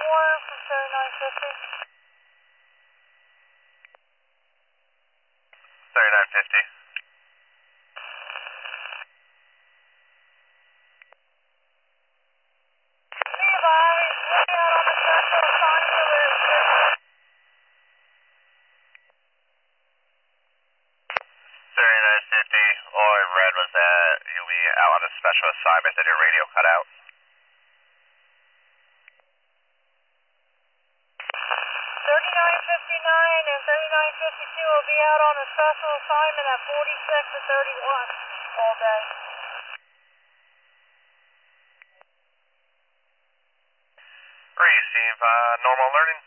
from 3950. 3950. Red, was that you be out on a special assignment that your radio cut out? 3959 and 3952 will be out on a special assignment at 46 to 31 all day. Receive normal alerting.